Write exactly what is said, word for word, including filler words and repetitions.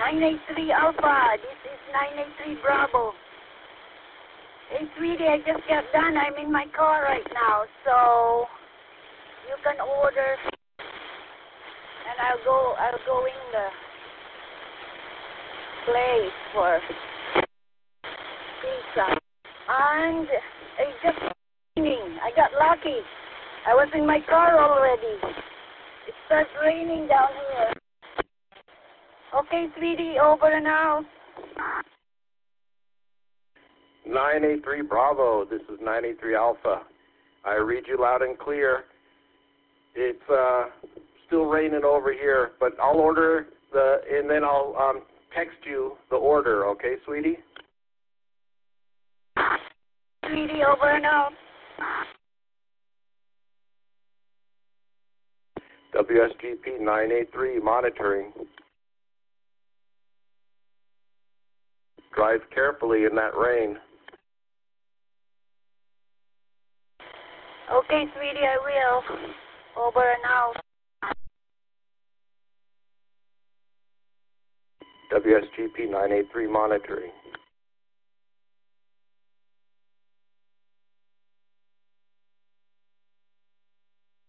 nine eight three Alpha. This is nine eight three Bravo. Hey, sweetie, I just got done. I'm in my car right now, so you can order, and I'll go. I'll go in the place for pizza. And it's just raining. I got lucky. I was in my car already. It starts raining down here. Okay, sweetie, over and out. nine eight three Bravo, this is nine eight three Alpha. I read you loud and clear. It's uh, still raining over here, but I'll order the, and then I'll um, text you the order, okay, sweetie? Sweetie, over and out. W S G P nine eight three monitoring. Drive carefully in that rain. Okay, sweetie, I will. Over and out. W S G P nine eight three monitoring.